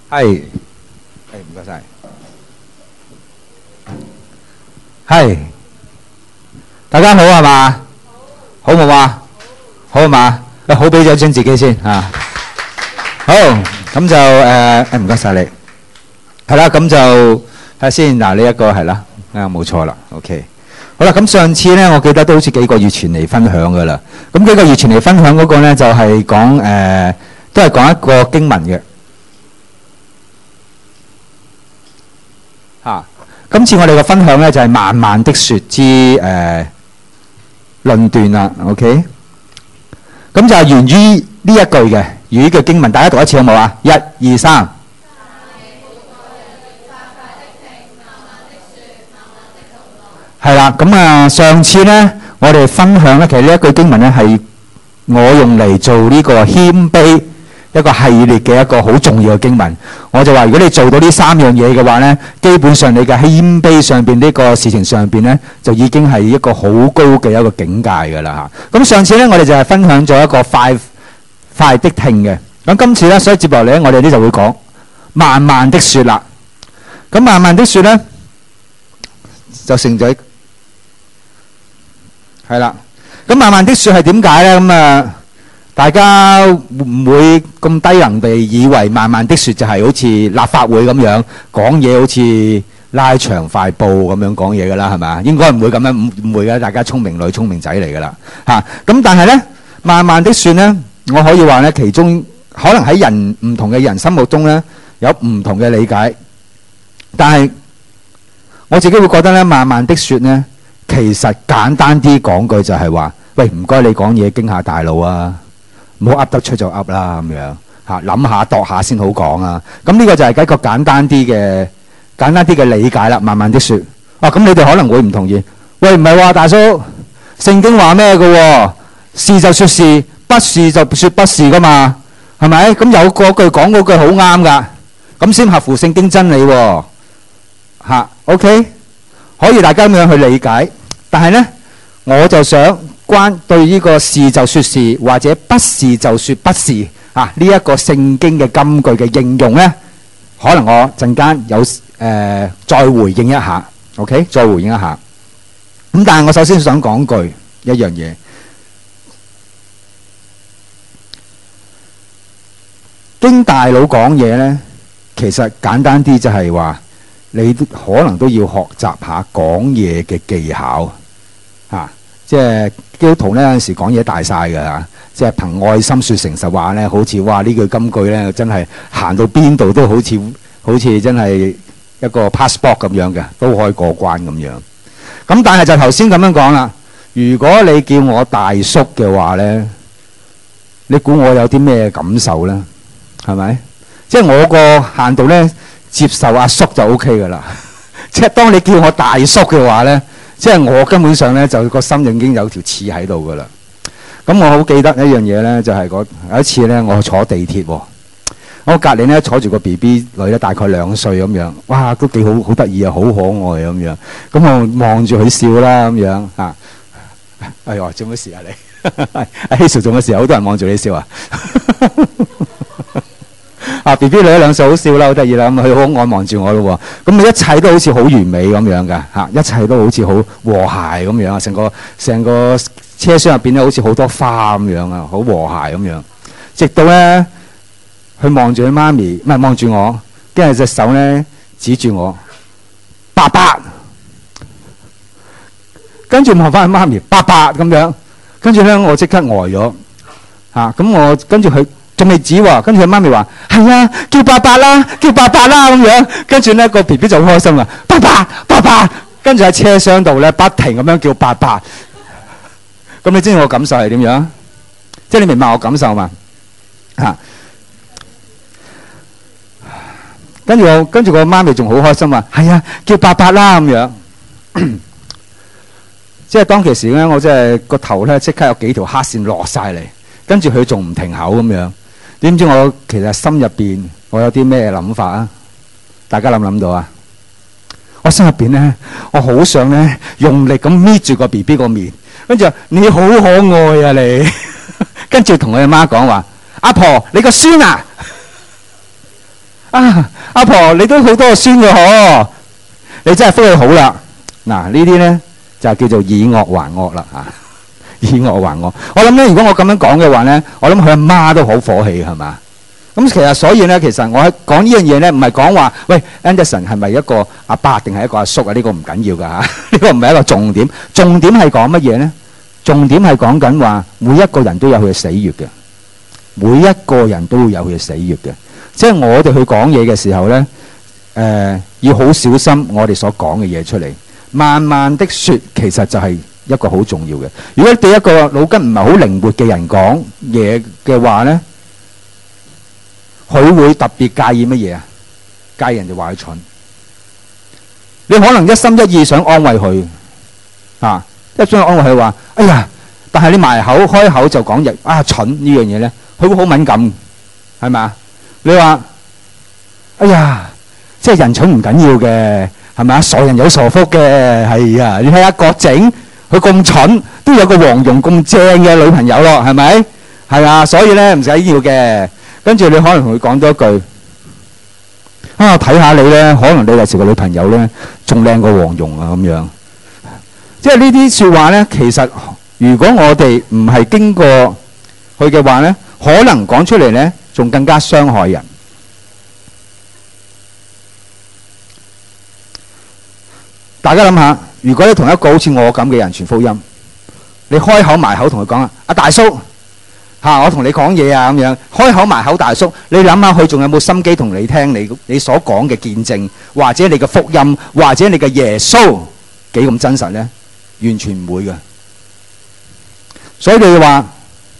係，唔該晒。係，大家好係嘛？好冇啊？好係嘛？好俾咗張自己先啊。好，咁就唔該晒你。係啦，咁就睇下先。嗱，呢一個係啦，冇錯啦。OK。好啦，咁上次咧，我記得都好似幾個月前嚟分享噶啦。咁幾個月前嚟分享嗰個咧，就係講都係講一個經文嘅。今次我哋嘅分享咧就係慢慢的說之論斷啦。OK。咁就係源於呢一句嘅，源於嘅經文，大家讀一次好冇啊？1、2、3。係啦，咁啊，上次咧，我哋分享咧，其實呢一句經文咧係我用嚟做呢個謙卑一個系列嘅一個好重要嘅經文。我就話，如果你做到呢3樣嘢嘅話咧，基本上你嘅謙卑上邊呢個事情上邊咧，就已經係一個好高嘅一個境界㗎啦嚇。咁上次咧，我哋就係分享咗一個快的聽嘅。咁今次咧，所以接落嚟咧，我哋呢就會講慢慢的説啦。咁慢慢的説咧，就成咗。係啦，咁慢慢的説係點解咧？咁啊，大家會唔會咁低能地以為慢慢的説就係好似立法會咁樣講嘢，好似拉長快步咁樣講嘢㗎啦，係咪？應該唔會咁樣，唔會嘅。大家聰明女、聰明仔嚟㗎啦，嚇。咁但係咧，慢慢的説咧，我可以話咧，其中可能喺人唔同嘅人心目中咧，有唔同嘅理解。但係我自己會覺得咧，慢慢的説咧。其實簡單啲講句就係話，喂，唔該你講嘢經下大腦啊，唔好噏得出就噏啦咁樣嚇，諗下度下先好講啊。咁呢個就係一個簡單啲嘅理解啦。慢慢的説，咁你哋可能會唔同意。喂，唔係話大叔，聖經話咩嘅喎？是就説是，不是就説不是噶嘛，係咪？咁有嗰句講嗰句好啱噶，咁先合乎聖經真理喎。OK， 可以大家咁樣去理解。但係呢，我就想對呢個是就説是，或者不是就説不是呢一個聖經嘅金句嘅應用呢，可能我陣間有再回應一下 ，OK， 再回應一下。咁但係我首先想講句一樣嘢，經大佬講嘢呢，其實簡單啲就係話，你可能都要學習下講嘢嘅技巧嚇，即係基督徒呢，有陣時講嘢大晒㗎嚇，即係憑愛心説誠實話呢，好似哇呢句金句呢，真係行到邊度都好似真係一個 passport 咁樣嘅，都可以過關咁樣。咁但係就頭先咁樣講啦，如果你叫我大叔嘅話呢，你估我有啲咩感受呢？係咪？即係我個限度呢，接受阿叔就 OK 㗎啦。即係當你叫我大叔嘅話呢，即係我根本上呢，就個心已經有條刺喺度㗎啦。咁我好記得一樣嘢呢，就係有一次呢，我坐地鐵喎，我隔離呢坐住個 BB 女呢，大概2歲咁樣，哇都幾好得意啊，好可愛咁樣。咁我望住佢笑啦咁樣嚇。哎呀，做乜事啊你？阿希 Sir 做乜事啊？好多人望住你笑啊！BB 女2歲好笑啦，好得意啦，咁佢好愛望住我咯喎，咁一切都好似好完美咁樣嘅嚇，一切都好似好和諧咁樣啊，成個車廂入邊咧好似好多花咁樣啊，好和諧咁樣，直到咧佢望住佢媽咪，唔係望住我，跟住隻手咧指住我，爸爸，跟住望翻佢媽咪，爸爸咁樣，跟住咧我即刻呆咗嚇，咁我跟住佢。仲未指喎，跟住佢媽咪話：係啊，叫爸爸啦，叫爸爸啦咁樣。跟住呢個 BB 就好開心啦，爸爸爸爸。跟住喺車廂度呢，不停咁樣叫爸爸。咁你知我感受係點樣？即係你明白我感受嘛？嚇！跟住個媽咪仲好開心話：係啊，叫爸爸啦咁樣。即係當其時呢，我真係個頭呢，即刻有幾條黑線落晒嚟，跟住佢仲唔停口咁樣。點知我其實心入邊我有啲咩諗法啊？大家諗唔諗到啊？我心入邊咧，我好想咧用力咁搣住個 BB 個面，跟住你好可愛啊你，跟住同佢阿媽講話：阿婆你個孫啊！ 啊，阿婆你都好多個孫嘅嗬，你真係福氣好啦。嗱，呢啲咧就叫做以惡還惡啦嚇，以惡還惡。我諗咧，如果我咁樣講嘅話咧，我諗佢阿媽都好火氣係嘛？咁其實所以咧，其實我喺講呢樣嘢咧，唔係講話喂 Anderson 係咪一個阿伯定係一個阿叔啊？呢個唔緊要㗎嚇，呢個唔係一個重點。重點係講乜嘢咧？重點係講緊話每一個人都有佢嘅死穴嘅，每一個人都會有佢嘅死穴嘅。即係我哋去講嘢嘅時候咧，要好小心我哋所講嘅嘢出嚟。慢慢的説，其實就係一個好重要嘅。如果對一個腦筋唔係好靈活嘅人講嘢嘅話咧，佢會特別介意乜嘢啊？介意人哋話佢蠢。你可能一心一意想安慰佢，啊，一想安慰佢話，哎呀，但係你埋口開口就講人蠢呢樣嘢咧，佢會好敏感，係咪啊？你話，哎呀，即係人蠢唔緊要嘅，係咪啊？傻人有傻福嘅，係啊！你睇下郭靖，佢咁蠢都有個黃蓉咁正嘅女朋友咯，係咪？係啊，所以咧唔使要嘅。跟住你可能同佢講多一句，睇下你咧，可能你第時個女朋友咧仲靚過黃蓉啊咁樣。即係呢啲説話咧，其實如果我哋唔係經過佢嘅話咧，可能講出嚟咧仲更加傷害人。大家諗下，如果你同一個好似我咁嘅人傳福音，你開口埋口同佢講啊，阿大叔。我同你講嘢啊咁樣，開口埋口大叔，你諗下佢仲有冇心機同你聽你所講嘅見證，或者你嘅福音，或者你嘅耶穌幾咁真實呢？完全唔會嘅。所以你話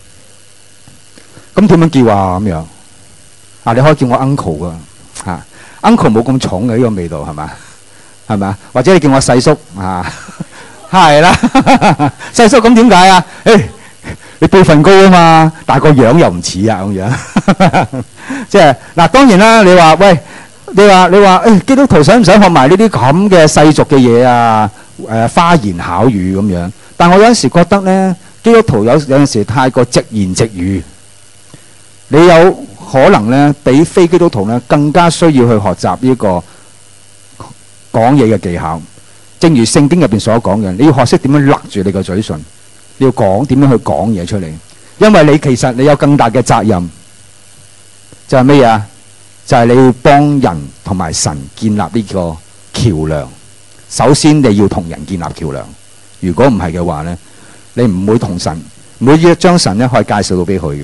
咁點樣叫啊咁樣？你可以叫我 uncle 噶，uncle 冇咁重嘅呢個味道係嘛？係咪啊？或者你叫我細叔係啦，細叔咁點解啊？你輩份高啊嘛，但係個樣又唔似啊咁樣，即係嗱。當然啦，你話喂，你話基督徒想唔想學埋呢啲咁嘅世俗嘅嘢啊？花言巧語咁樣。但我有陣時覺得咧，基督徒有陣時太過直言直語，你有可能咧比非基督徒咧更加需要去學習呢個講嘢嘅技巧。正如聖經入邊所講嘅，你要學識點樣勒住你個嘴唇。你要講點樣去講嘢出嚟，因為你其實你有更大嘅責任，就係咩嘢？就係你要幫人同埋神建立呢個橋梁。首先你要同人建立橋梁，如果唔係嘅話呢，你唔會同神，唔會將神咧可以介紹到俾佢。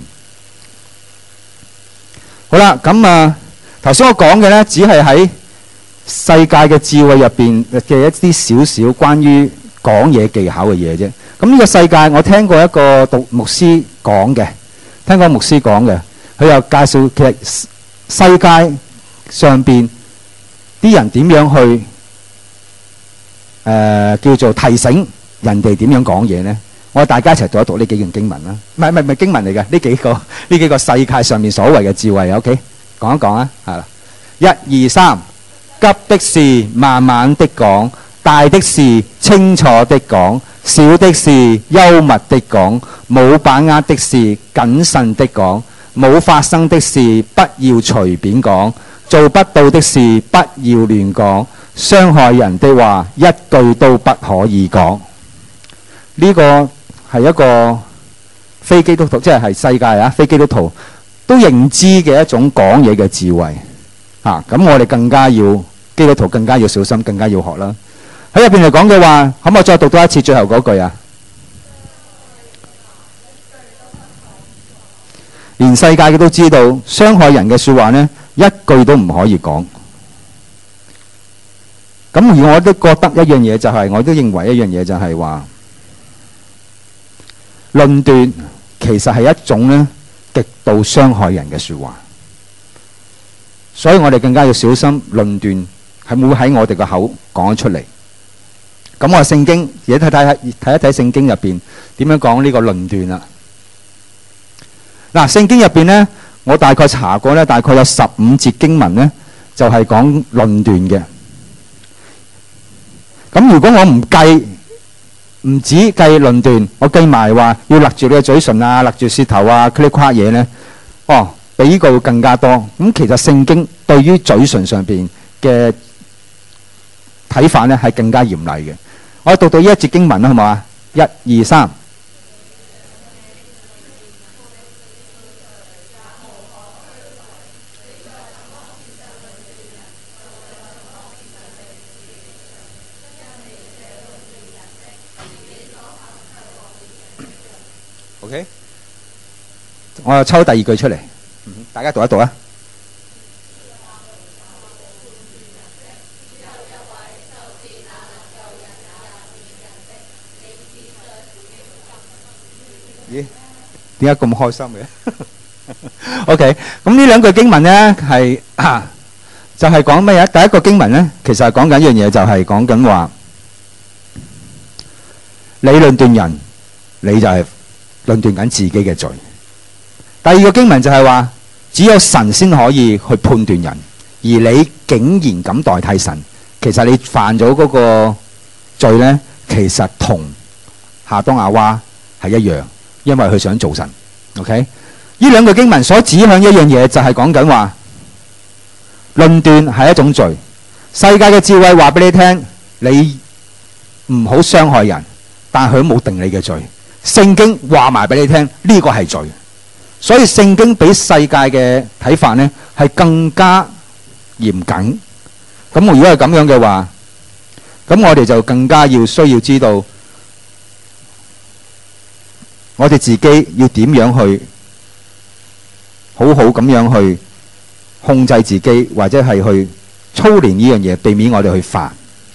好啦，咁頭先我講嘅呢，只係喺世界嘅智慧入邊嘅一啲少少關於講嘢技巧嘅嘢啫。咁呢個世界，我聽過一個牧師講嘅，佢又介紹其實世界上邊啲人點樣去叫做提醒人哋點樣講嘢呢？我哋大家一齊讀一讀呢幾件經文啦，唔係經文嚟嘅，呢幾個世界上面所謂嘅智慧 ，OK， 講一講啊，係啦，1、2、3，急的是慢慢的講，大的是清楚的講。小的是幽默的講，冇把握的是謹慎的講，冇發生的事不要隨便講，做不到的事不要亂講，傷害人的話一句都不可以講。呢個係一個非基督徒，即係世界非基督徒都認知嘅一種講嘢嘅智慧。咁我哋更加要基督徒更加要小心，更加要學啦。喺入邊嚟講嘅話，可唔可以再讀多一次最後嗰句啊？連世界嘅都知道，傷害人嘅說話呢，一句都唔可以講。咁而我都覺得一樣嘢就係，我都認為一樣嘢就係話，論斷其實係一種呢極度傷害人嘅說話。所以我哋更加要小心論斷係會喺我哋個口講出嚟。咁我聖經而家睇一睇聖經入邊點樣講呢個論斷啦。嗱，聖經入邊呢，我大概查過呢，大概有15節經文呢，就係講論斷嘅。咁如果我唔止計論斷，我計埋話要勒住你嘅嘴唇啊，勒住舌頭啊，嗰啲誇嘢呢， 比呢個更加多。咁其實聖經對於嘴唇上邊嘅睇法咧係更加嚴厲嘅。我哋讀到呢一節經文啦，好唔好啊？1、2、3。OK， 我又抽第二句出嚟，大家讀一讀啊。咦？點解咁開心嘅？OK， 咁呢兩句經文呢係就係講咩嘢？第一個經文呢，其實係講緊一樣嘢，就係講緊話你論斷人，你就係論斷緊自己嘅罪。第二個經文就係話，只有神先可以去判斷人，而你竟然敢代替神，其實你犯咗嗰個罪呢，其實同亞當夏娃係一樣，因為佢想做神。OK， 呢兩個經文所指向一樣嘢，就係講緊話論斷係一種罪。世界嘅智慧話俾你聽，你唔好傷害人，但係佢冇定你嘅罪。聖經話埋俾你聽，呢個係罪，所以聖經比世界嘅睇法呢係更加嚴謹。咁如果係咁樣嘅話，咁我哋就更加需要知道，我哋自己要點樣去好好咁樣去控制自己，或者係去操練呢樣嘢，避免我哋去犯。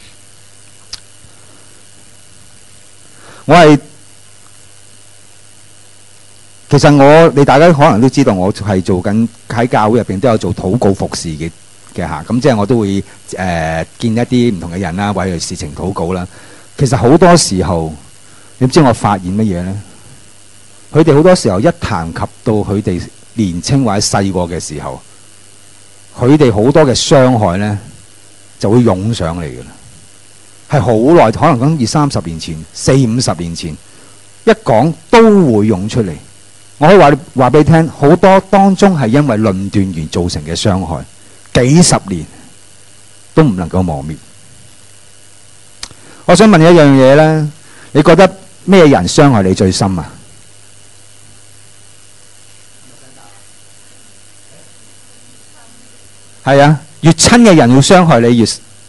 其實你大家可能都知道，我係做緊喺教會入邊都有做禱告服侍嘅嚇，咁即係我都會見一啲唔同嘅人啦，為佢事情禱告啦。其實好多時候，你知我發現乜嘢呢？佢哋好多時候一談及到佢哋年青或者細個嘅時候，佢哋好多嘅傷害呢就會湧上嚟嘅啦，係好耐，可能講20-30年前、40-50年前一講都會湧出嚟。我可以話俾你聽，好多當中係因為論斷而造成嘅傷害，幾十年都唔能夠磨滅。我想問你一樣嘢呢，你覺得咩人傷害你最深啊？係啊，越親嘅人會傷害你越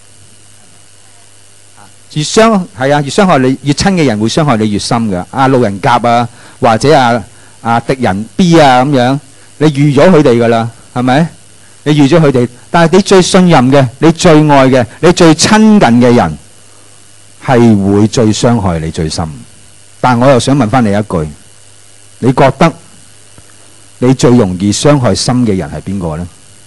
傷害你，越親嘅人會傷害你越深嘅。路人甲啊，或者敵人 B 啊咁樣，你預咗佢哋噶啦，係咪？你預咗佢哋，但係你最信任嘅、你最愛嘅、你最親近嘅人，係會最傷害你最深。但我又想問翻你一句，你覺得你最容易傷害深嘅人係邊個呢？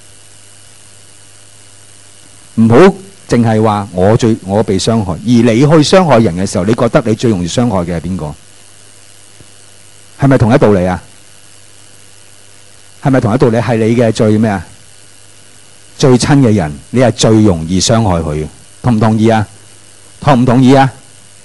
唔好淨係話我被傷害，而你去傷害人嘅時候，你覺得你最容易傷害嘅係邊個？係咪同一道理啊？係咪同一道理？係你嘅最咩啊？最親嘅人，你係最容易傷害佢嘅，同唔同意啊？同唔同意啊？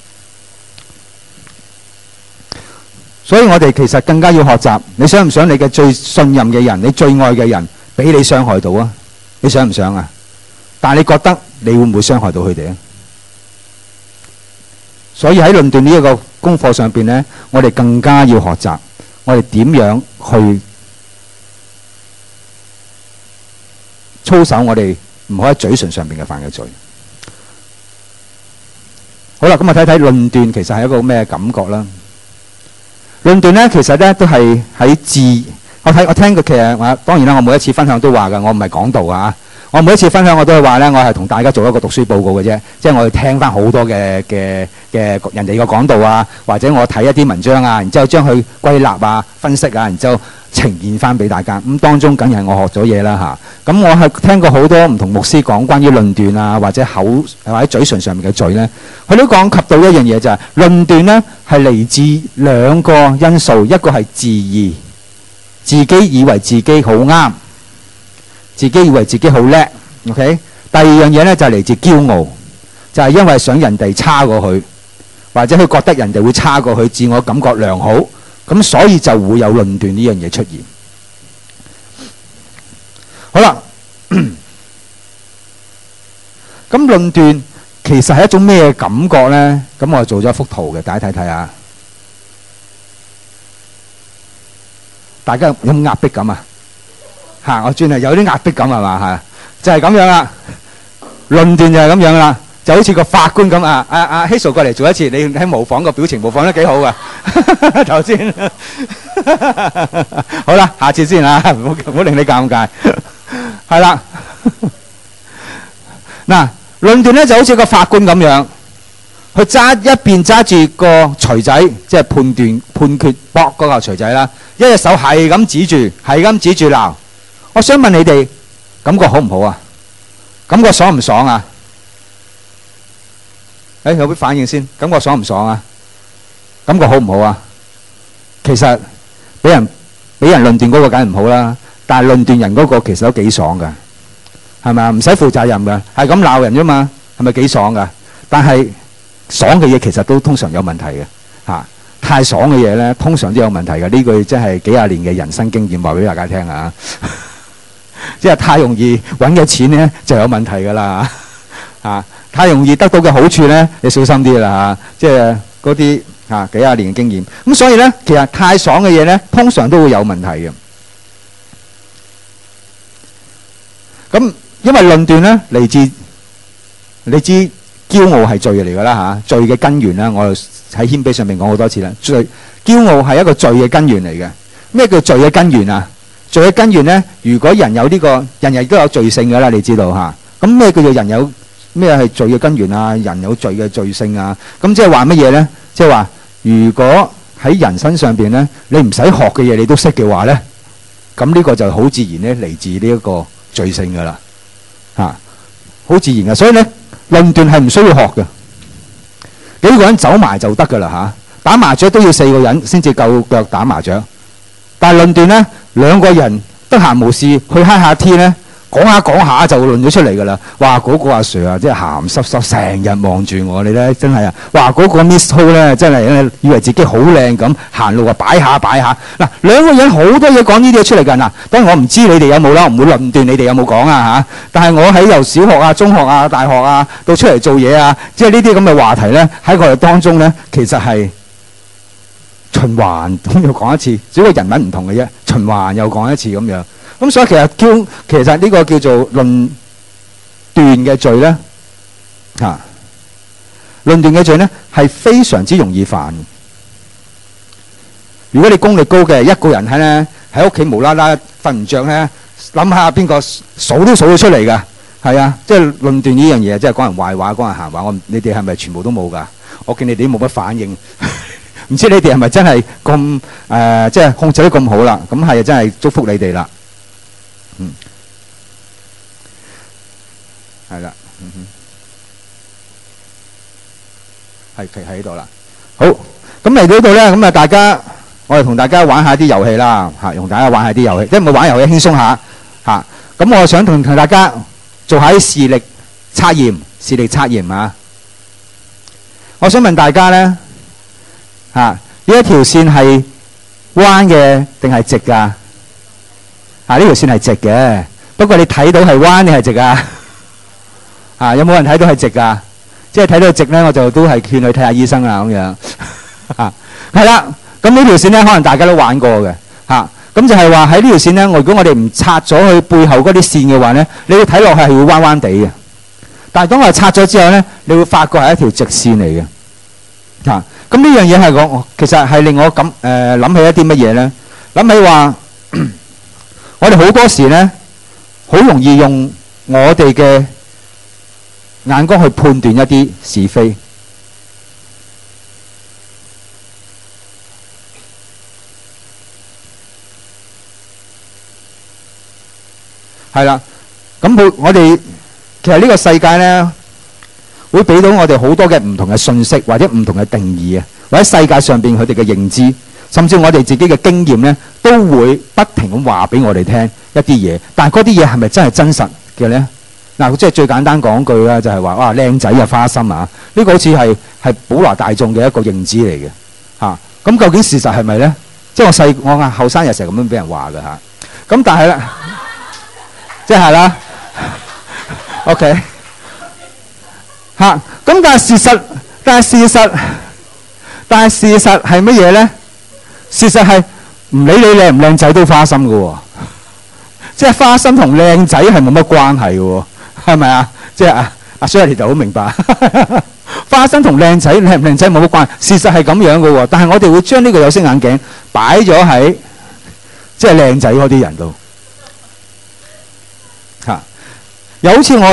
所以我哋其實更加要學習，你想唔想你嘅最信任嘅人、你最愛嘅人俾你傷害到啊？你想唔想啊？但係你覺得你會唔會傷害到佢哋啊？所以喺論斷呢一個功課上邊呢，我哋更加要學習，我哋點樣去操守我哋唔可以喺嘴唇上邊嘅犯嘅罪。好啦，咁我睇睇論斷其實係一個咩感覺啦？論斷呢，其實呢都係喺我聽過，其實當然啦，我每一次分享都話㗎，我唔係講道啊。我每一次分享我都係話呢，我係同大家做一個讀書報告嘅啫，即係我哋聽翻好多嘅人哋嘅講道啊，或者我睇一啲文章啊，然之後將佢歸納啊、分析啊，然之後呈現翻俾大家。咁當中梗係我學咗嘢啦嚇。咁我係聽過好多唔同牧師講關於論斷啊，或者嘴唇上面嘅罪呢，佢都講及到一樣嘢就係論斷呢係嚟自兩個因素，一個係自義，自己以為自己好啱。自己以為自己好叻 ，OK。第二樣嘢呢就係嚟自驕傲，就係因為想人哋差過佢，或者佢覺得人哋會差過佢，自我感覺良好，咁所以就會有論斷呢樣嘢出現。 咁論斷其實係一種咩感覺咧？咁我做咗一幅圖嘅，大家睇睇下。大家有冇壓迫感啊？嚇！我專係有啲壓迫感係嘛？係就係咁樣啦。論斷就係咁樣啦，就好似個法官咁啊！Hazel 過嚟做一次，你喺模仿個表情模仿得幾好噶頭先。好啦，下次先啊，唔好令你尷尬。係啦，嗱，論斷咧就好似個法官咁樣，佢一邊揸住個錘仔，即係判決搏嗰個錘仔啦，一隻手係咁指住鬧。我想問你哋感覺好唔好啊？感覺爽唔爽啊？有啲反應先，感覺爽唔爽啊？感覺好唔好啊？其實俾人論斷嗰個梗係唔好啦，但係論斷人嗰個其實都幾爽噶，係咪啊？唔使負責任噶，係咁鬧人啫嘛，係咪幾爽噶？但係爽嘅嘢其實都通常有問題嘅嚇，太爽嘅嘢咧通常都有問題嘅。呢句真係幾廿年嘅人生經驗話俾大家聽啊！即係太容易揾嘅錢咧就有問題噶啦嚇，太容易得到嘅好處咧你小心啲啦嚇，即係嗰啲幾廿年嘅經驗。咁所以咧其實太爽嘅嘢咧通常都會有問題嘅。咁因為論斷咧嚟自你知驕傲係罪嚟噶啦嚇，罪嘅根源啦，我喺謙卑上面講好多次啦。驕傲係一個罪嘅根源嚟嘅。咩叫罪嘅根源啊？罪嘅根源咧，如果人有呢個人人都有罪性噶啦，你知道嚇。咁咩叫做人有咩係罪嘅根源啊？人有罪嘅罪性啊？咁即係話乜嘢咧？即係話如果喺人身上邊咧，你唔使學嘅嘢你都識嘅話咧，咁呢個就好自然咧嚟自呢一個罪性噶啦嚇，好自然嘅。所以咧論斷係唔需要學嘅，幾個人走埋就得噶啦嚇。打麻雀都要4個人先至夠腳打麻雀，但係論斷咧2個人得閒無事去嗨下天咧，講下就論咗出嚟噶啦。哇！嗰個阿 Sir 啊，即係鹹濕濕成日望住我哋咧，真係啊！哇！嗰個 Miss Ho 咧，真係以為自己好靚咁行路啊，擺下嗱。2個人好多嘢講呢啲嘢出嚟㗎嗱。當然我唔知你哋有冇啦，我唔會論斷你哋有冇講啊嚇。但係我喺由小學啊、中學啊、大學啊到出嚟做嘢啊，即係呢啲咁嘅話題咧，喺我哋當中咧，其實係循環咁又講一次，只不過人物唔同嘅啫，循環又講一次咁樣。咁所以其實呢個叫做論斷嘅罪咧嚇，論斷嘅罪咧係非常之容易犯。如果你功力高嘅一個人喺屋企無啦啦瞓唔着咧，諗下邊個數都數到出嚟㗎，係啊，即係論斷呢樣嘢，即係講人壞話、講人閒話。你哋係咪全部都冇㗎？我見你哋都冇乜反應。唔知你哋係咪真係咁即係控制得咁好啦？咁係真係祝福你哋啦。係啦，係企喺度啦。好，咁嚟到呢度咧，咁啊大家，我哋同大家玩下啲遊戲啦，嚇，同大家玩下啲遊戲，即係唔好玩遊戲輕鬆下嚇。咁我想同大家做下啲視力測驗啊。我想問大家咧。呢一條線係彎嘅定係直㗎？呢條線係直嘅，不過你睇到係彎定係直啊？有冇人睇到係直㗎？即係睇到直咧，我就都係勸佢睇下醫生啦咁樣。係啦，咁呢條線咧，可能大家都玩過嘅嚇。咁就係話喺呢條線咧，如果我哋唔拆咗佢背後嗰啲線嘅話咧，你會睇落去係會彎彎地嘅。但係當我拆咗之後咧，你會發覺係一條直線嚟嘅嚇。咁呢樣嘢係其實係令我諗起一啲乜嘢咧？諗起話我哋好多時咧，好容易用我哋嘅眼光去判斷一啲是非。係啦，咁我哋其實呢個世界咧，會俾到我哋好多嘅唔同嘅信息，或者唔同嘅定義啊，或者世界上邊佢哋嘅認知，甚至我哋自己嘅經驗咧，都會不停咁話俾我哋聽一啲嘢。但係嗰啲嘢係咪真係真實嘅咧？嗱，即係最簡單講句啦，就係話哇靚仔啊花心啊，呢個好似係普羅大眾嘅一個認知嚟嘅嚇。咁究竟事實係咪咧？即係我後生日成日咁樣俾人話嘅嚇。咁但係咧，即係啦 ，OK。 嚇。咁但係事實係乜嘢咧？事實係唔理你靚唔靚仔都花心嘅喎，即係花心同靚仔係冇乜關係嘅喎，係咪啊？即係阿 Shirley 就好明白，花心同靚仔靚唔靚仔冇乜關係，事實係咁樣嘅喎。但係我哋會將呢個有色眼鏡擺咗喺即係靚仔嗰啲人度嚇。又好似我個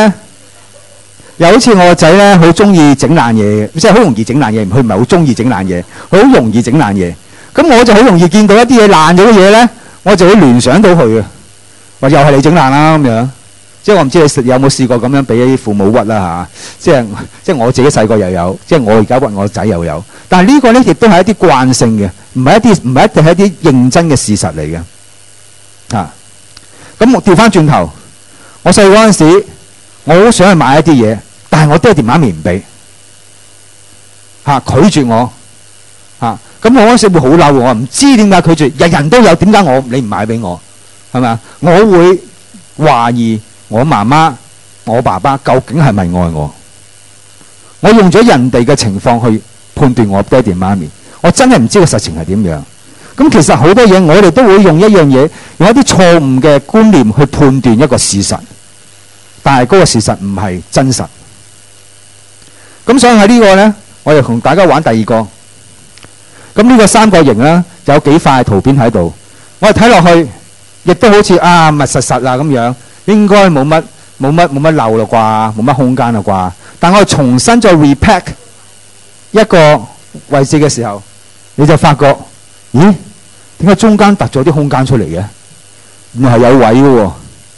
仔咧，好中意整爛嘢嘅，即係好容易整爛嘢。佢唔係好中意整爛嘢，佢好容易整爛嘢。咁我就好容易見到一啲嘢爛咗嘅嘢咧，我就會聯想到佢啊，話又係你整爛啦咁樣。即係我唔知你有冇試過咁樣俾父母屈啦嚇。即係我自己細個又有，即係我而家屈我仔又有。但係呢個咧亦都係一啲慣性嘅，唔係一定係一啲認真嘅事實嚟嘅嚇。咁我調翻轉頭，我細個嗰陣時，我好想去買一啲嘢，但係我爹哋媽咪唔俾嚇，拒絕我嚇。咁我嗰陣時會好嬲，我唔知點解拒絕，人人都有，點解你唔買俾我係咪啊？我會懷疑我媽媽、我爸爸究竟係咪愛我？我用咗人哋嘅情況去判斷我爹哋媽咪，我真係唔知個實情係點樣。咁其實好多嘢我哋都會用一樣嘢，用一啲錯誤嘅觀念去判斷一個事實，但係嗰個事實唔係真實。咁所以喺呢個呢，我哋同大家玩第二個。咁呢個三角形呢，有幾塊圖片喺度，我哋睇落去亦都好似密實實啦咁樣，應該冇乜漏啦啩，冇乜空間啦啩。但我哋重新再 repack 一個位置嘅時候，你就發覺，咦？點解中間突咗啲空間出嚟嘅？原來係有位嘅喎。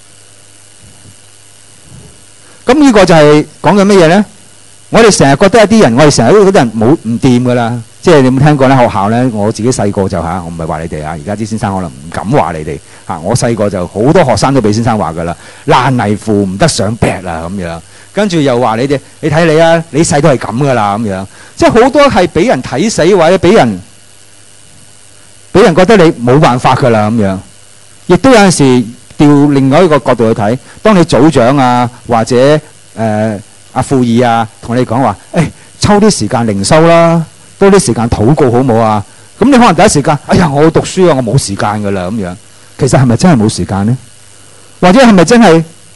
咁呢個就係講緊乜嘢呢？我哋成日覺得一啲人，我哋成日都覺得人冇唔掂㗎啦。即係你有冇聽過咧？學校咧，我自己細個就我唔係話你哋而家啲先生可能唔敢話你哋我細個就好多學生都俾先生話㗎啦，爛泥扶唔得上壁啦咁樣，跟住又話你哋，你睇你啊，你細都係咁㗎啦咁樣，即係好多係俾人睇死或者俾人覺得你冇辦法㗎啦咁樣，亦都有陣時調另外一個角度去睇，當你組長啊或者阿副議啊同你講話，抽啲時間靈修啦。多啲時間禱告好冇啊？咁你可能第一時間，哎呀，我要讀書啊，我冇時間㗎啦咁樣。其實係咪真係冇時間呢？或者係咪真係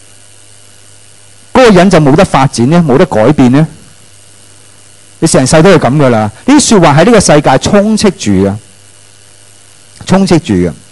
嗰個人就冇得發展呢？冇得改變呢？你成世都係咁㗎啦。呢啲説話喺呢個世界充斥住嘅，充斥住嘅。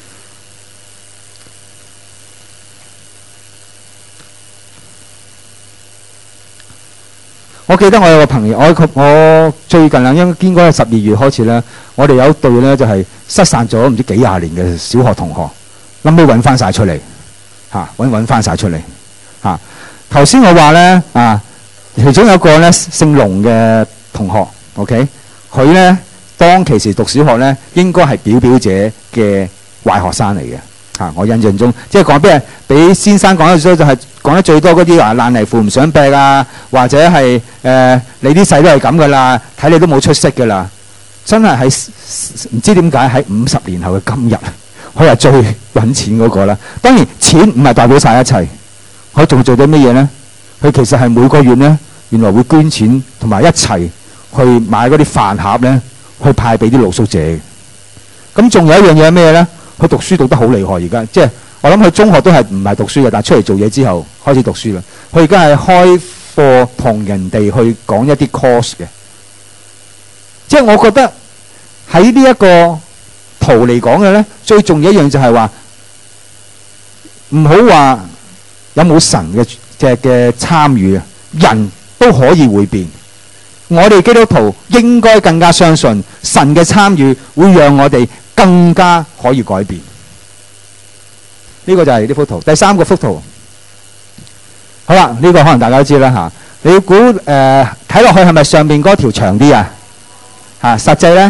我記得我有個朋友，我最近應該係12月開始咧，我哋有一對咧就係失散咗唔知幾廿年嘅小學同學，臨尾揾翻晒出嚟揾翻晒出嚟嚇。頭先我話咧其中有一個咧姓龍嘅同學 ，OK， 佢咧當其時讀小學咧應該係表姐嘅壞學生嚟嘅。我印象中，即係講俾先生講得最多，就係講得最多嗰啲話爛泥扶唔上壁啊，或者係你啲細都係咁噶啦，睇你都冇出息噶啦。真係喺唔知點解喺50年後嘅今日，佢係最揾錢嗰個啦。當然錢唔係代表晒一切，佢仲做到乜嘢呢？佢其實係每個月呢，原來會捐錢同埋一齊去買嗰啲飯盒呢，去派俾啲露宿者。咁仲有一樣嘢係咩呢？佢讀書讀得好厲害，而家即係我諗佢中學都係唔係讀書嘅，但係出嚟做嘢之後開始讀書啦。佢而家係開課同人哋去講一啲 course 嘅，即係我覺得喺呢一個圖嚟講嘅咧，最重要一樣就係話唔好話有冇神嘅參與啊，人都可以會變。我哋基督徒應該更加相信神嘅參與會讓我哋更加可以改變。呢個就係呢幅圖。第三個幅圖，好啦，呢個可能大家都知啦嚇。你估睇落去係咪上面嗰條長啲啊？實際咧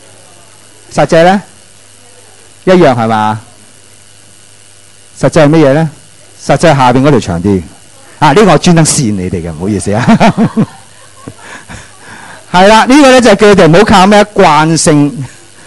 一樣係嘛？實際係乜嘢咧？實際係下邊嗰條長啲。呢個我專登跣你哋嘅，唔好意思啊。係啦，呢個咧就係叫佢哋唔好靠咩慣性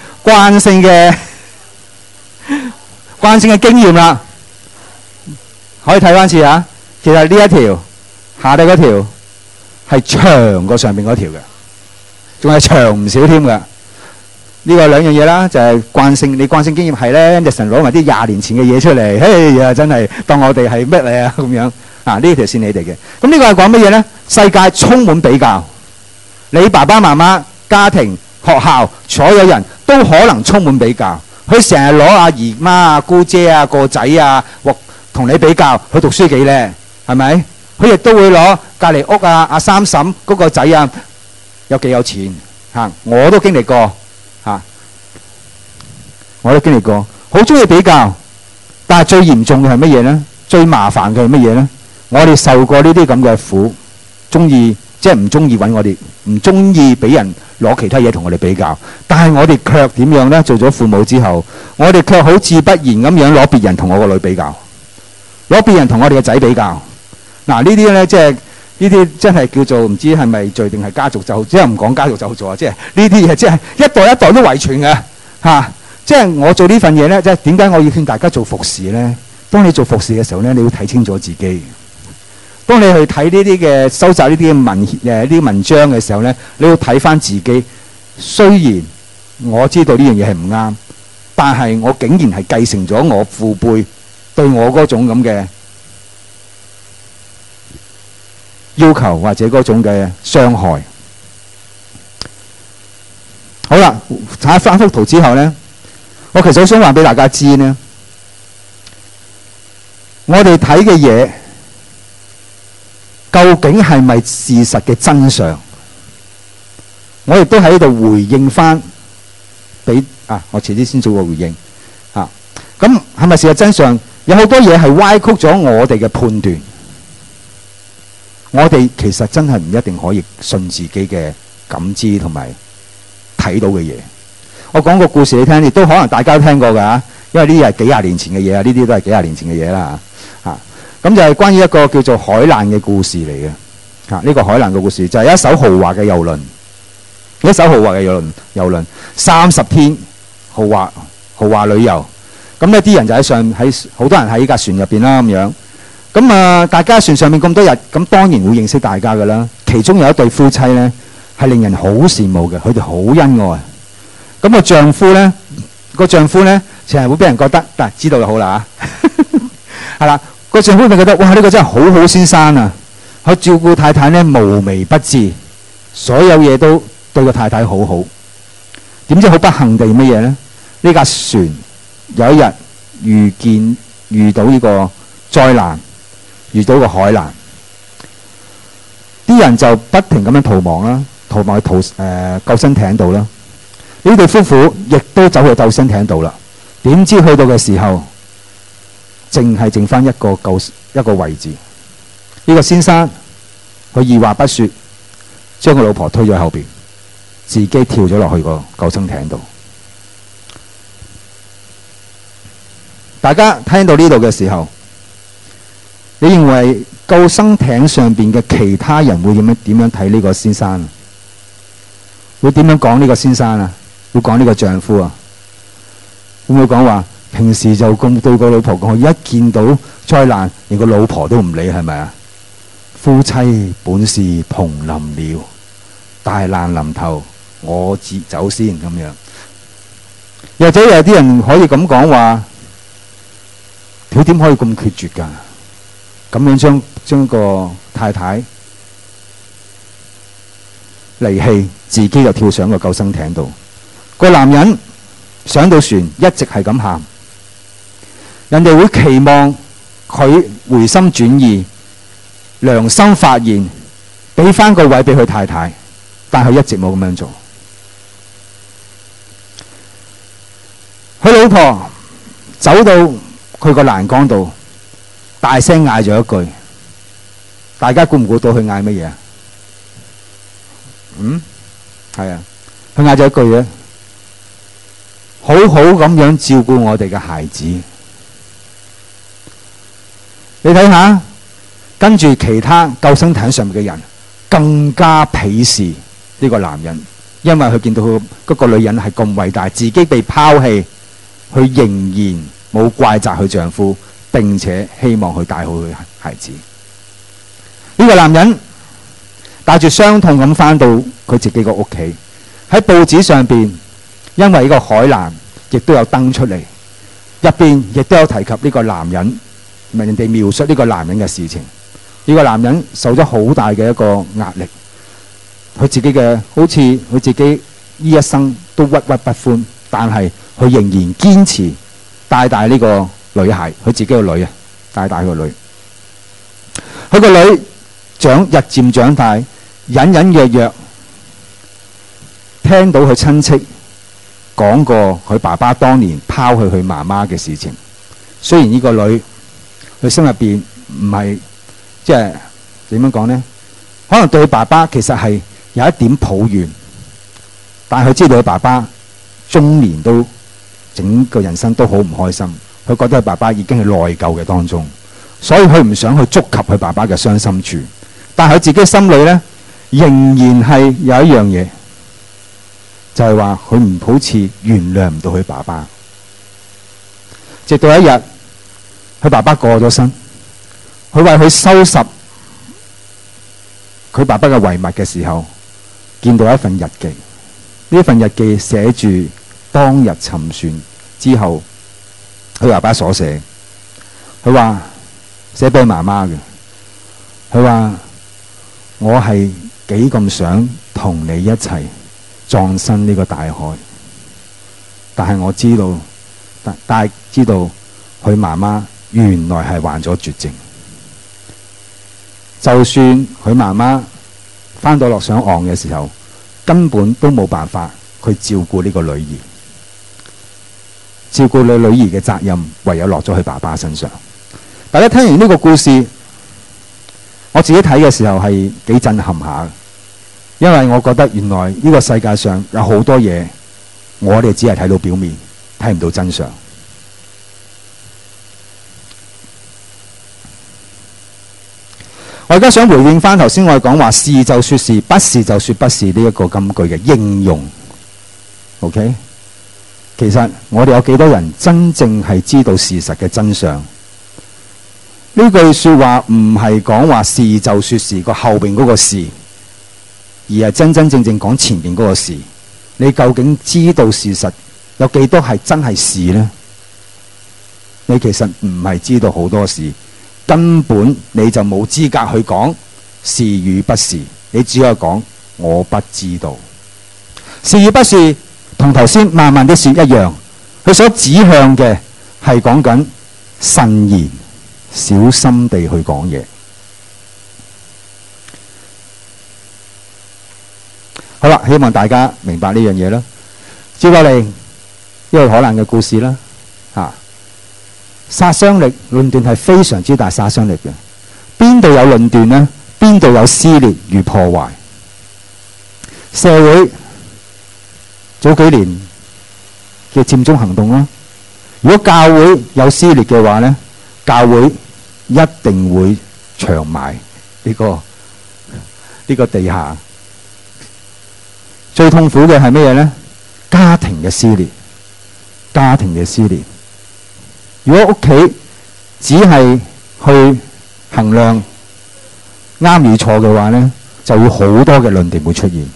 嘅經驗啦。可以睇翻次啊。其實呢一條下底嗰條係長過上邊嗰條嘅，仲係長唔少添嘅。呢個兩樣嘢啦，就係慣性。你慣性經驗係咧，日神攞埋啲20年前嘅嘢出嚟，嘿呀，真係當我哋係乜嚟啊咁樣啊？呢條線你哋嘅。咁呢個係講乜嘢咧？世界充滿比較，你爸爸媽媽、家庭、學校，所有人都可能充滿比較。佢成日攞阿姨媽啊、姑姐啊、個仔啊，或同你比較，佢讀書幾叻，係咪？佢亦都會攞隔離屋啊、阿三嬸嗰個仔啊，有幾有錢嚇？我都經歷過嚇，我都經歷過，好中意比較。但係最嚴重嘅係乜嘢呢？最麻煩嘅係乜嘢呢？我哋受過呢啲咁嘅苦，中意即係唔中意揾我哋，唔中意俾人攞其他嘢同我哋比較。但係我哋卻點樣呢？做咗父母之後，我哋卻好自不然咁樣攞別人同我個女比較，攞別人同我哋嘅仔比較。嗱，呢啲呢，即係呢啲真係叫做唔知係咪罪定係家族咒，即係唔講家族咒詛啊！即係呢啲嘢，即係一代一代都遺傳嘅嚇。即係我做呢份嘢呢，即係點解我要勸大家做服侍呢？當你做服侍嘅時候呢，你要睇清楚自己。當你去睇呢啲嘅收集呢啲嘅啲文章嘅時候呢，你要睇翻自己。雖然我知道呢樣嘢係唔啱，但係我竟然係繼承咗我父輩對我嗰種咁嘅要求或者嗰種嘅傷害。好啦，睇翻幅圖之後呢，我其實好想話俾大家知呢，我哋睇嘅嘢究竟係咪事實嘅真相？我亦都喺度回應翻俾我遲啲先做個回應嚇。咁係咪事實真相？有好多嘢係歪曲咗我哋嘅判斷。我哋其實真係唔一定可以信自己嘅感知同埋睇到嘅嘢。我講個故事你聽，亦都可能大家都聽過㗎，因為呢啲係幾廿年前嘅嘢啊，呢啲都係幾廿年前嘅嘢啦嚇。咁就係關於一個叫做海難嘅故事嚟嘅嚇。呢個海難嘅故事就係一艘豪華嘅郵輪，一艘豪華嘅郵輪30天豪華旅遊。咁呢啲人就喺好多人喺架船入邊啦咁樣。咁大家船上面咁多日，咁當然會認識大家噶啦。其中有一對夫妻呢，係令人好羨慕嘅，佢哋好恩愛。咁個丈夫呢，成日會俾人覺得，但係知道就好啦嚇。係啦，個丈夫就覺得哇，呢個真係好好先生啊！佢照顧太太呢，無微不至，所有嘢都對個太太好好。點知好不幸地乜嘢呢？呢架船有一日遇到呢個災難。遇到個海難，啲人就不停咁樣逃亡啦，逃亡去救生艇度啦。呢對夫婦亦都走去救生艇度啦。點知去到嘅時候，淨係剩翻一個位置。呢個先生佢二話不說，將個老婆推咗後邊，自己跳咗落去個救生艇度。大家聽到呢度嘅時候，你認為救生艇上邊嘅其他人會點樣睇呢個先生？會點樣講呢個先生啊？會講呢個丈夫啊？會唔會講話平時就咁對個老婆講，一見到災難連個老婆都唔理，係咪啊？夫妻本是同林鳥，大難臨頭我自走先咁樣。或者有啲人可以咁講話，佢點可以咁決絕㗎？咁樣將個太太離棄，自己就跳上個救生艇度。個男人上到船一直係咁喊，人哋會期望佢回心轉意、良心發現，俾翻個位俾佢太太，但佢一直冇咁樣做。佢老婆走到佢個欄杆度，大聲嗌咗一句，大家估唔估到佢嗌乜嘢啊？係啊，佢嗌咗一句嘅，好好咁樣照顧我哋嘅孩子。你睇下，跟住其他救生艇上面嘅人更加鄙視呢個男人，因為佢見到佢嗰個女人係咁偉大，自己被拋棄，佢仍然冇怪責佢丈夫，並且希望佢帶好佢孩子。呢個男人帶住傷痛咁翻到佢自己個屋企。喺報紙上邊，因為呢個海難亦都有登出嚟，入邊亦都有提及呢個男人，人哋描述呢個男人嘅事情。呢個男人受咗好大嘅一個壓力，佢自己嘅好似佢自己呢一生都鬱鬱不歡，但係佢仍然堅持帶呢個女孩，佢自己個女啊，帶個女。佢個女日漸長大，隱隱約約聽到佢親戚講過佢爸爸當年拋棄佢媽媽嘅事情。雖然呢個女佢心入邊唔係即係點樣講呢？可能對佢爸爸其實係有一點抱怨，但係佢知道佢爸爸中年都整個人生都好唔開心，佢覺得佢爸爸已經係內疚嘅當中，所以佢唔想去觸及佢爸爸嘅傷心處。但係佢自己心裏呢，仍然係有一樣嘢，就係話佢唔好似原諒唔到佢爸爸。直到一日，佢爸爸過咗身，佢為佢收拾佢爸爸嘅遺物嘅時候，見到一份日記。呢份日記寫住當日沉船之後佢爸爸所寫。佢話寫俾媽媽嘅，佢話我係幾咁想同你一齊葬身呢個大海，但係我知道，但係知道佢媽媽原來係患咗絕症。就算佢媽媽翻到落上岸嘅時候，根本都冇辦法去照顧呢個女兒，照顧女兒嘅責任唯有落咗佢爸爸身上。大家聽完呢個故事，我自己睇嘅時候係幾震撼下，因為我覺得原來呢個世界上有好多嘢，我哋只係睇到表面，睇唔到真相。我而家想回應翻頭先我哋講話是就說是，不是就說不是呢一個金句嘅應用。OK， 其實我哋有幾多人真正係知道事實嘅真相？呢句說話唔係講話是就說是個後邊嗰個是，而係真真正正講前邊嗰個是。你究竟知道事實有幾多係真係是呢？你其實唔係知道好多事。根本你就冇資格去講是與不是，你只可以講我不知道。是與不是同頭先慢慢的說一樣，佢所指向嘅係講緊慎言，小心地去講嘢。好啦，希望大家明白呢樣嘢啦。接落嚟一個可能嘅故事啦，殺傷力論斷係非常之大殺傷力嘅。邊度有論斷呢？邊度有撕裂與破壞。社會早幾年嘅佔中行動啦，如果教會有撕裂嘅話呢，教會一定會長埋呢個地下。最痛苦嘅係乜嘢呢？家庭嘅撕裂，家庭嘅撕裂。如果屋企只係去衡量啱與錯嘅話呢，就會好多嘅論點會出現。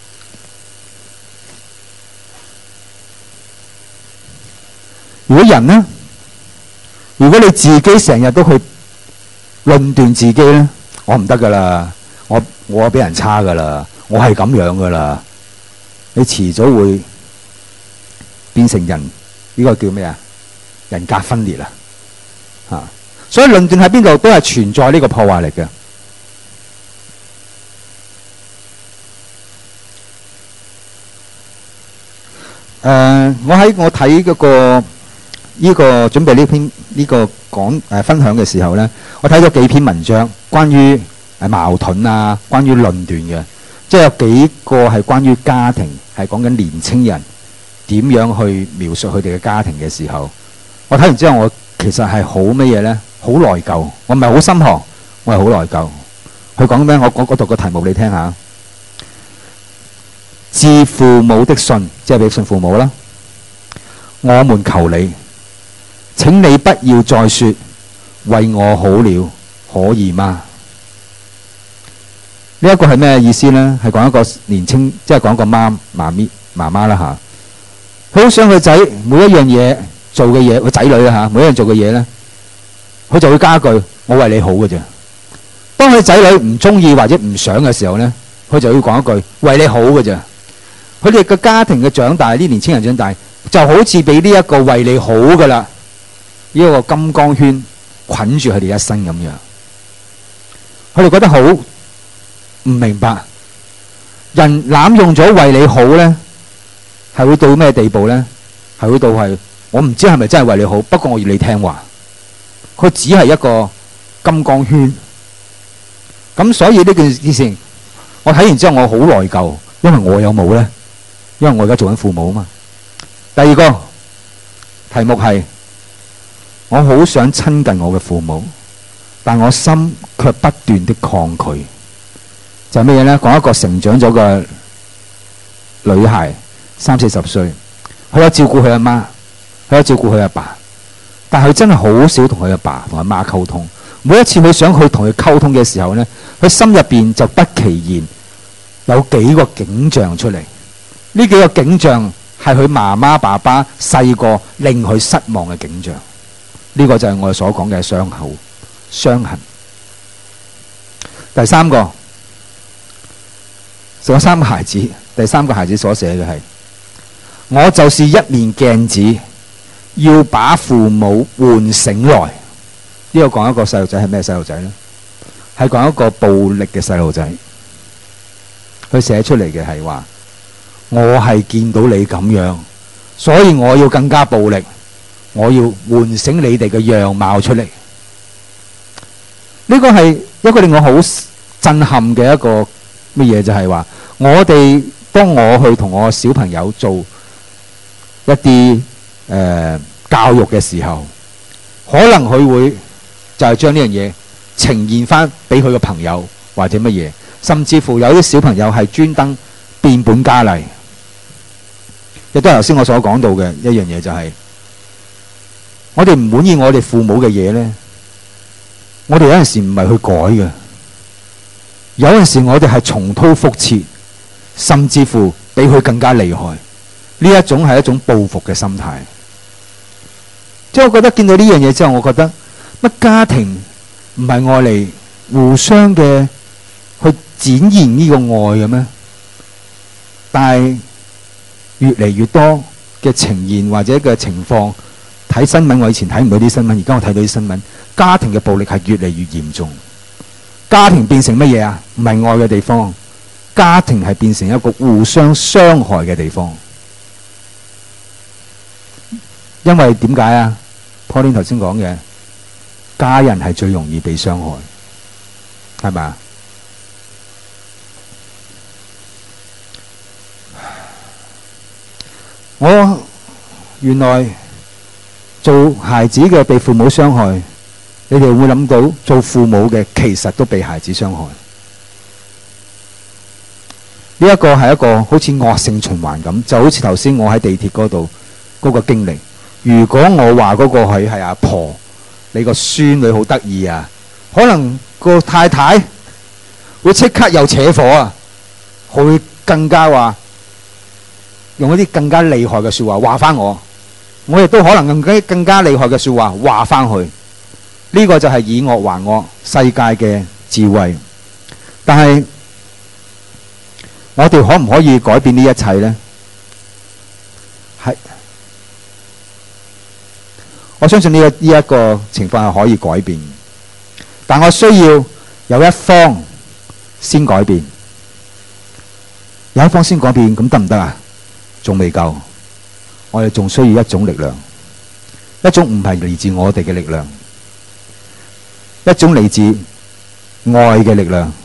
如果人呢，如果你自己成日都去論斷自己呢，我唔得噶啦，我比人差噶啦，我係咁樣噶啦，你遲早會變成人，呢個叫咩啊？人格分裂啊！所以論斷喺邊度都係存在呢個破壞力嘅。我睇嗰個呢個準備呢篇呢個講分享嘅時候呢，我睇咗幾篇文章，關於矛盾啊，關於論斷嘅，即係有幾個係關於家庭，係講緊年青人點樣去描述佢哋嘅家庭嘅時候。我睇完之後，我其實係好乜嘢呢？好內疚。我唔係好心寒，我係好內疚。佢講咩？我讀個題目你聽下。致父母的信，即係俾信父母啦。我們求你，請你不要再說為我好了，可以嗎？ 呢一個係咩意思呢？係講一個年青，即係講一個媽媽啦嚇。佢好想佢仔每一樣嘢做嘅嘢，個仔女啦嚇，每一樣做嘅嘢呢，佢就會加句我為你好嘅啫。當佢仔女唔中意或者唔想嘅時候呢，佢就要講一句為你好嘅啫。佢哋嘅家庭嘅長大，啲年青人長大就好似俾呢一個為你好嘅啦，呢一個金剛圈捆住佢哋一生咁樣。佢哋覺得好唔明白，人濫用咗為你好呢，係會到咩地步呢？係會到係我唔知係咪真係為你好，不過我要你聽話。佢只係一個金剛圈。咁所以呢件事情，我睇完之後我好內疚，因為我有冇呢？因為我而家做緊父母啊嘛。第二個題目係我好想親近我嘅父母，但我心卻不斷的抗拒。就係咩嘢呢？講一個成長咗嘅女孩，30-40歲，佢有照顧佢阿媽，佢有照顧佢阿爸，但係佢真係好少同佢阿爸同阿媽溝通。每一次佢想去同佢溝通嘅時候呢，佢心入邊就不其然有幾個景象出嚟。呢幾個景象係佢媽媽爸爸細個令佢失望嘅景象。呢個就係我哋所講嘅傷口、傷痕。第三個，仲有3個孩子。第3個孩子所寫嘅係：我就是一面鏡子，要把父母喚醒來。呢個講一個細路仔係咩細路仔呢？係講一個暴力嘅細路仔。佢寫出嚟嘅係話：我係見到你咁樣，所以我要更加暴力，我要喚醒你哋嘅樣貌出嚟。呢個係一個令我好震撼嘅一個乜嘢，就係話我哋當我去同我小朋友做一啲教育嘅時候，可能佢會就係將呢樣嘢呈現翻俾佢嘅朋友或者乜嘢，甚至乎有啲小朋友係專登變本加厲。亦都係頭先我所講到嘅一樣嘢，就係我哋唔滿意我哋父母嘅嘢呢，我哋有陣時唔係去改嘅，有陣時我哋係重蹈覆轍，甚至乎比佢更加厲害。呢一種係一種報復嘅心態。即係我覺得見到呢樣嘢之後，我覺得乜家庭唔係愛嚟互相嘅去展現呢個愛嘅咩？但係越嚟越多嘅呈現或者嘅情況，睇新聞，我以前睇唔到啲新聞，而家我睇到啲新聞，家庭嘅暴力係越嚟越嚴重。家庭變成乜嘢啊？唔係愛嘅地方，家庭係變成一個互相傷害嘅地方。因為點解啊？Pauline 頭先講嘅，家人係最容易被傷害，係咪啊？我原來做孩子嘅被父母傷害，你哋會諗到做父母嘅其實都被孩子傷害。呢一個係一個好似惡性循環咁，就好似頭先我喺地鐵嗰度嗰個經歷。如果我話嗰個佢係阿婆，你個孫女好得意啊，可能個太太會即刻又扯火啊，會更加話用一啲更加厲害嘅說話話翻我，我亦都可能更加厲害嘅說話話翻去。呢個就係以惡還惡世界嘅智慧。但係我哋可唔可以改變呢一切呢？係，我相信呢一個情況係可以改變，但我需要有一方先改變，有一方先改變，咁得唔得啊？仲未夠，我哋仲需要一種力量，一種唔係嚟自我哋嘅力量，一種嚟自愛嘅力量，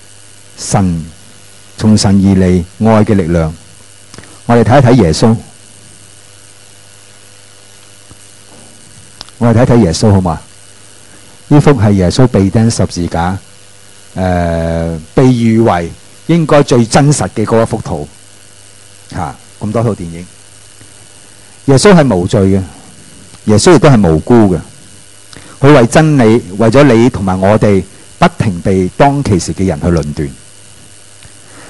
從神而嚟愛嘅力量。我哋睇一睇耶穌，我哋睇一睇耶穌好嘛？呢幅係耶穌被釘十字架，被譽為應該最真實嘅嗰一幅圖。咁多套電影，耶穌係無罪嘅，耶穌亦都係無辜嘅。佢為真理，為咗你同埋我哋，不停被當其時嘅人去論斷。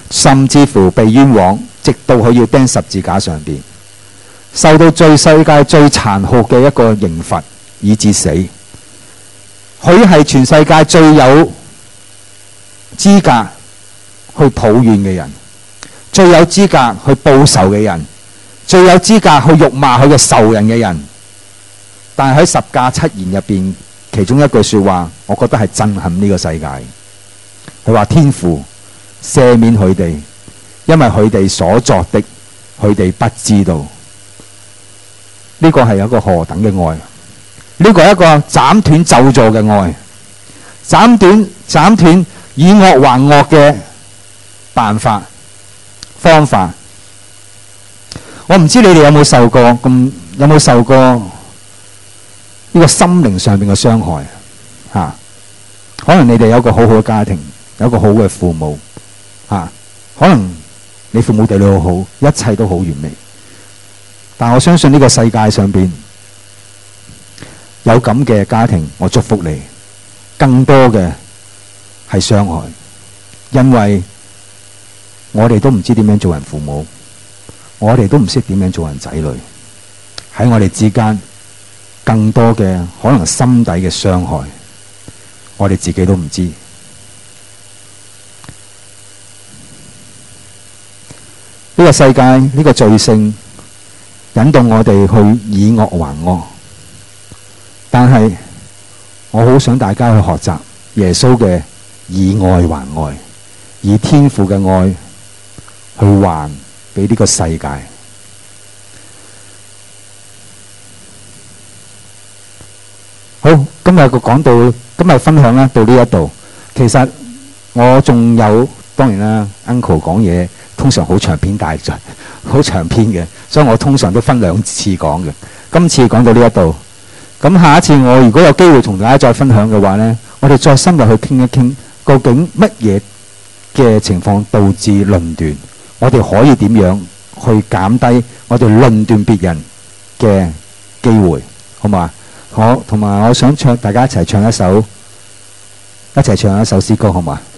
甚至乎被冤枉，直到佢要釘十字架上邊，受到世界最殘酷嘅一個刑罰，以致死。佢係全世界最有資格去抱怨嘅人，最有資格去報仇嘅人，最有資格去辱罵佢嘅仇人嘅人。但係喺十架七言入邊，其中一句說話，我覺得係震撼呢個世界。佢話天父赦免佢哋，因為佢哋所作的，佢哋不知道。呢個係一個何等嘅愛？呢個係一個斬斷咒詛嘅愛，斬斷以惡還惡嘅辦法方法。我唔知你哋有冇受過呢個心靈上面嘅傷害啊？可能你哋有個好好嘅家庭，有個好嘅父母啊，可能你父母對你好好，一切都好完美。但我相信呢個世界上邊有咁嘅家庭，我祝福你。更多嘅係傷害，因為我哋都唔知點樣做人父母，我哋都唔識點樣做人仔女。喺我哋之間，更多嘅可能心底嘅傷害，我哋自己都唔知。呢個世界，呢個罪性引導我哋去以惡還惡，但係我好想大家去學習耶穌嘅以愛還愛，以天父嘅愛去還俾呢個世界。好，今日分享咧到呢一度。其實我仲有，當然啦 ，Uncle 講嘢通常好長篇大論，好長篇嘅，所以我通常都分兩次講嘅。今次講到呢一度，咁下一次我如果有機會同大家再分享嘅話呢，我哋再深入去傾一傾，究竟乜嘢嘅情況導致論斷？我哋可以點樣去減低我哋論斷別人嘅機會，好嘛？好，同埋我想大家一齊唱一首詩歌，好嘛？